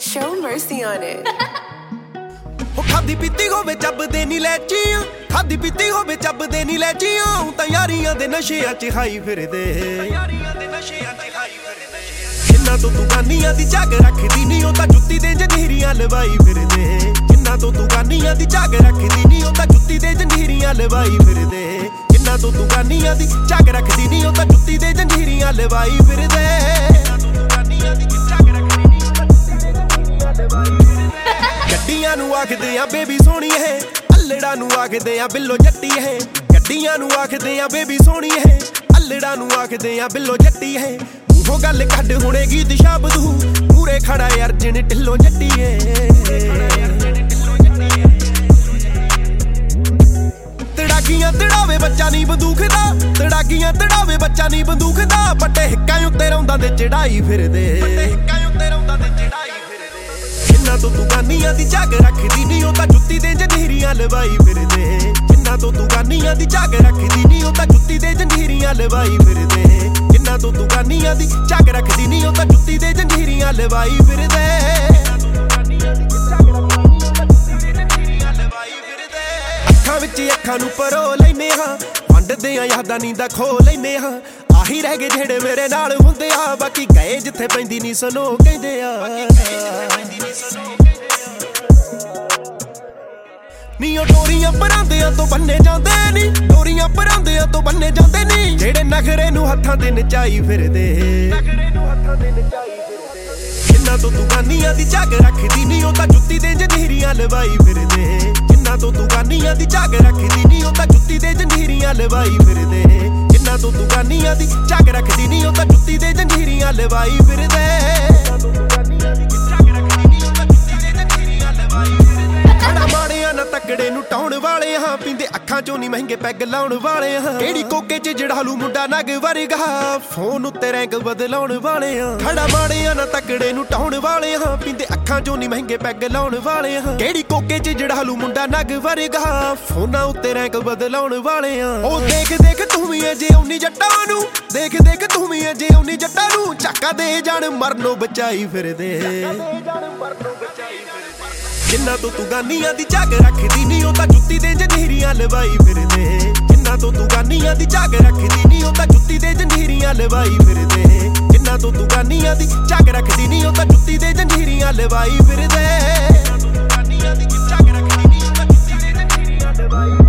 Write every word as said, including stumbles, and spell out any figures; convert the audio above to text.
Show mercy on it. ਖਾਦੀ ਪੀਤੀ ਹੋਵੇ ਚੱਬਦੇ ਨੀ ਲੈਚੀਆਂ ਖਾਦੀ ਪੀਤੀ ਹੋਵੇ ਚੱਬਦੇ ਨੀ ਲੈਚੀਆਂ ਤਾਂ ਯਾਰੀਆਂ ਦੇ ਨਸ਼ਿਆਂ ਚ ਹਾਈ ਫਿਰਦੇ ਯਾਰੀਆਂ ਦੇ ਨਸ਼ਿਆਂ ਚ ਹਾਈ ਫਿਰਦੇ ਜਿੰਨਾ ਤੋਂ ਤੂੰ ਗਾਨੀਆਂ ਦੀ ਝਾਗ ਰੱਖਦੀ ਨੀ ਉਹ ਤਾਂ ਜੁੱਤੀ ਦੇ ਜੰਜੀਰੀਆਂ ਲਵਾਈ ਫਿਰਦੇ ਜਿੰਨਾ ਤੋਂ ਤੂੰ ਗਾਨੀਆਂ ਦੀ ਝਾਗ ਰੱਖਦੀ ਨੀ ਉਹ ਤਾਂ ਜੁੱਤੀ ਦੇ ਜੰਜੀਰੀਆਂ ਲਵਾਈ ਫਿਰਦੇ ਜਿੰਨਾ ਤੋਂ ਤੂੰ ਗਾਨੀਆਂ ਦੀ ਝਾਗ ਰੱਖਦੀ ਨੀ ਉਹ ਤਾਂ ਜੁੱਤੀ ਦੇ ਜੰਜੀਰੀਆਂ ਲਵਾਈ ਫਿਰਦੇ ਗੱਡੀਆਂ ਨੂੰ ਆਖਦੇ ਆ ਬੇਬੀ ਸੋਹਣੀਏ ਅੱਲੜਾ ਨੂੰ ਆਖਦੇ ਆ ਬਿੱਲੋ ਜੱਟੀਏ ਗੱਡੀਆਂ ਨੂੰ ਆਖਦੇ ਆ ਬੇਬੀ ਸੋਹਣੀਏ ਅੱਲੜਾ ਨੂੰ ਆਖਦੇ ਆ ਬਿੱਲੋ ਜੱਟੀਏ ਉਹ ਗੱਲ ਕੱਢ ਹੁਣੇ ਗੀਤ ਸ਼ਬਦੂ ਮੂਰੇ ਖੜਾ ਅਰਜਨ ਢਿੱਲੋਂ ਜੱਟੀਏ ਤੜਾਕੀਆਂ ਤੜਾਵੇ ਬੱਚਾ ਨਹੀਂ ਬੰਦੂਕ ਦਾ ਤੜਾਕੀਆਂ ਤੜਾਵੇ ਬੱਚਾ ਨਹੀਂ ਬੰਦੂਕ ਦਾ ਵੱਡੇ ਹਿੱਕਾਂ ਉੱਤੇ ਰੌਂਦਾਂ ਦੇ ਚੜਾਈ ਫਿਰਦੇ ਵੱਡੇ ਹਿੱਕਾਂ ਉੱਤੇ ਰੌਂਦਾਂ ਦੇ ਚੜਾਈ ਜਿੰਨਾ ਤੋਂ ਤੂੰ ਗਾਨੀਆਂ ਦੀ ਝਾਗ ਰੱਖਦੀ ਨੀ ਉਹ ਤਾਂ ਜੁੱਤੀ ਦੇ ਜੰਜੀਰੀਆਂ ਲਵਾਈ ਫਿਰਦੇ ਜਿੰਨਾ ਤੋਂ ਤੂੰ ਗਾਨੀਆਂ ਦੀ ਝਾਗ ਰੱਖਦੀ ਨੀ ਉਹ ਤਾਂ ਜੁੱਤੀ ਦੇ ਜੰਜੀਰੀਆਂ ਲਵਾਈ ਫਿਰਦੇ ਜਿੰਨਾ ਤੋਂ ਤੂੰ ਗਾਨੀਆਂ ਦੀ ਝਾਗ ਰੱਖਦੀ ਨੀ ਉਹ ਤਾਂ ਜੁੱਤੀ ਦੇ ਜੰਜੀਰੀਆਂ ਲਵਾਈ ਫਿਰਦੇ ਅੱਖਾਂ ਵਿੱਚ ਅੱਖਾਂ ਨੂੰ ਪਰੋ ਲੈਨੇ ਹਾਂ ਵੰਡਦੇ ਆ ਯਾਦਾਂ ਨੀ ਦਾ ਖੋ ਲੈਨੇ ਹਾਂ ਆਹੀ ਰਹਿ ਗਏ ਜਿਹੜੇ ਮੇਰੇ ਨਾਲ ਹੁੰਦੇ ਆ ਬਾਕੀ ਗਏ ਜਿੱਥੇ ਪੈਂਦੀ ਨੀ ਸਨੋ ਕਹਿੰਦੇ ਆ ਨੀ ਉਹ ਡੋਰੀਆਂ ਪਰਾਂਦਿਆਂ ਤੋਂ ਬੰਨੇ ਜਾਂਦੇ ਨੀ ਡੋਰੀਆਂ ਪਰਾਂਦਿਆਂ ਤੋਂ ਬੰਨੇ ਜਾਂਦੇ ਨੀ ਜਿਹੜੇ ਨਖਰੇ ਨੂੰ ਹੱਥਾਂ ਤੇ ਨਚਾਈ ਫਿਰਦੇ ਨਖਰੇ ਨੂੰ ਹੱਥਾਂ ਤੇ ਨਚਾਈ ਫਿਰਦੇ ਜਿੰਨਾ ਤੋਂ ਤੂੰ ਗਾਨੀਆਂ ਦੀ ਝਾਗ ਰੱਖਦੀ ਨੀ ਉਹ ਤਾਂ ਜੁੱਤੀ ਦੇ ਜੰਜੀਰੀਆਂ ਲਵਾਈ ਫਿਰਦੇ ਜਿੰਨਾ ਤੋਂ ਤੂੰ ਗਾਨੀਆਂ ਦੀ ਝਾਗ ਰੱਖਦੀ ਨੀ ਉਹ ਤਾਂ ਜੁੱਤੀ ਦੇ ਜੰਜੀਰੀਆਂ ਲਵਾਈ ਫਿਰਦੇ ਜਿੰਨਾ ਤੋਂ ਤੂੰ ਗਾਨੀਆਂ ਦੀ ਝਾਗ ਰੱਖਦੀ ਨੀ ਉਹ ਤਾਂ ਜੁੱਤੀ ਦੇ ਜੰਜੀਰੀਆਂ ਲਵਾਈ ਫਿਰਦੇ ਖੜਾ ਮਾੜਿਆਂ ਨਾ ਤਕੜੇ ਨੂੰ ਟਾਉਣ ਵਾਲੇ ਹਾਂ ਪੀਂਦੇ ਅੱਖਾਂ ਚੋਂ ਨੀ ਮਹਿੰਗੇ ਪੈਗ ਲਾਉਣ ਵਾਲੇ ਹਾਂ ਕਿਹੜੀ ਕੋਕੇ ਚ ਜੜਾਲੂ ਮੁੰਡਾ ਨਗ ਵਰਗਾ ਫੋਨ ਉੱਤੇ ਰੈਂਕ ਬਦਲਾਉਣ ਵਾਲੇ ਹਾਂ ਖੜਾ ਮਾੜਿਆਂ ਨਾ ਤਕੜੇ ਨੂੰ ਟਾਉਣ ਵਾਲੇ ਹਾਂ ਪੀਂਦੇ ਅੱਖਾਂ ਚੋਂ ਨੀ ਮਹਿੰਗੇ ਪੈਗ ਲਾਉਣ ਵਾਲੇ ਹਾਂ ਕਿਹੜੀ ਕੋਕੇ ਚ ਜੜਾਲੂ ਮੁੰਡਾ ਨਗ ਵਰਗਾ ਫੋਨਾਂ ਉੱਤੇ ਰੈਂਕ ਬਦਲਾਉਣ ਵਾਲੇ ਹਾਂ ਉਹ ਦੇਖ ਦੇਖ ਤੂੰ ਵੀ ਅਜੇ ਉਨੀ ਜੱਟਾਂ ਨੂੰ ਦੇਖ ਦੇਖ ਤੂੰ ਵੀ ਅਜੇ ਉਨੀ ਜੱਟਾਂ ਨੂੰ ਝਾਕਾ ਦੇ ਜਾਣ ਮਰਨੋਂ ਬਚਾਈ ਫਿਰਦੇ ਜਿੰਨਾ ਤੋਂ ਤੂੰ ਗਾਨੀਆਂ ਦੀ ਝਾਗ ਰੱਖਦੀ ਨੀ ਉਹ ਤਾਂ ਜੁੱਤੀ ਦੇ ਜੰਜੀਰੀਆਂ ਲਵਾਈ ਫਿਰਦੇ ਜਿੰਨਾ ਤੋਂ ਤੂੰ ਗਾਨੀਆਂ ਦੀ ਝਾਗ ਰੱਖਦੀ ਨੀ ਉਹ ਤਾਂ ਜੁੱਤੀ ਦੇ ਜੰਜੀਰੀਆਂ ਲਵਾਈ ਫਿਰਦੇ ਜਿੰਨਾ ਤੋਂ ਤੂੰ ਗਾਨੀਆਂ ਦੀ ਝਾਗ ਰੱਖਦੀ ਨੀ ਉਹ ਤਾਂ ਜੁੱਤੀ ਦੇ ਜੰਜੀਰੀਆਂ ਲਵਾਈ ਫਿਰਦੇ